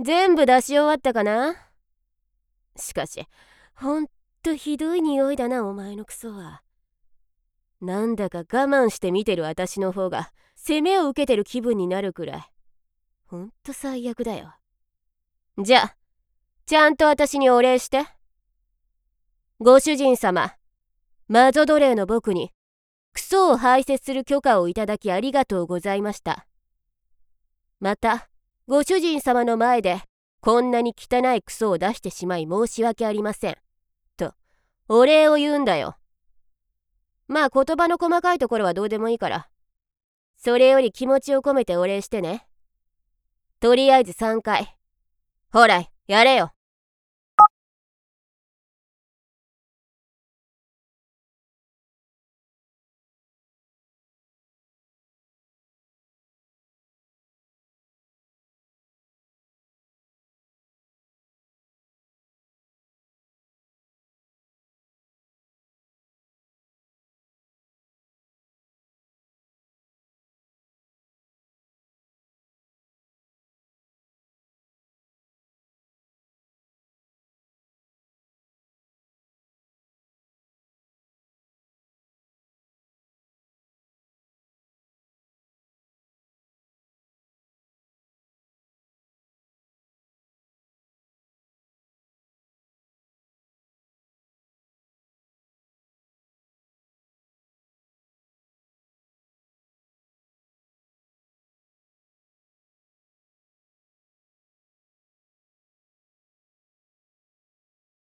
全部出し終わったかな。しかし、ほんとひどい匂いだな、お前のクソは。なんだか我慢して見てる私の方が責めを受けてる気分になるくらい。ほんと最悪だよ。じゃあ、ちゃんと私にお礼して。ご主人様、魔女奴隷の僕にクソを排泄する許可をいただきありがとうございました。また、ご主人様の前でこんなに汚いクソを出してしまい申し訳ありません。と、お礼を言うんだよ。まあ言葉の細かいところはどうでもいいから。それより気持ちを込めてお礼してね。とりあえず3回。ほら、やれよ。